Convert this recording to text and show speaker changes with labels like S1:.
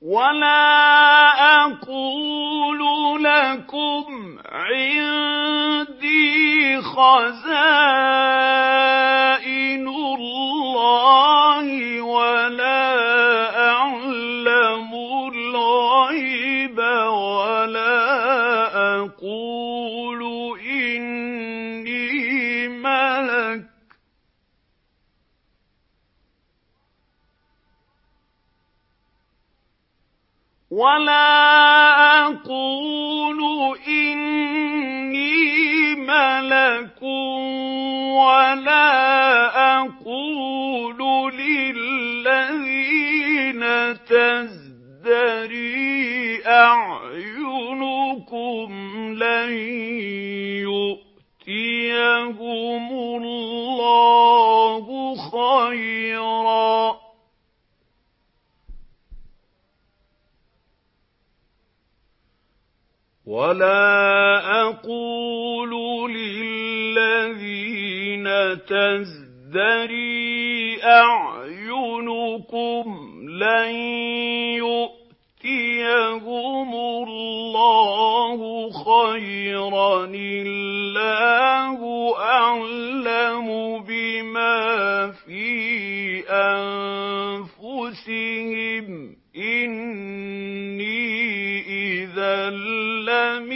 S1: وَلَا أَقُولُ لَكُمْ عِندِي خَزَائِنُ اللَّهِ وَلَا أَعْلَمُ الْغَيْبَ وَلَا أَقُولُ إِنِّي مَلَكٌ وَلَا أَقُولُ لِلَّذِينَ تَزْدَرِي أَعْيُنُكُمْ لَن يُؤْتِيَهُمُ اللَّهُ خَيْرًا ۖ وَلَا أَقُولُ لِلَّذِينَ تَزْدَرِي أَعْيُنُكُمْ لَن يُؤْتِيَهُمُ اللَّهُ خَيْرًا ۖ اللَّهُ أَعْلَمُ بِمَا فِي أَنفُسِهِمْ ۖ إِنِّي إِذًا لَّمِنَ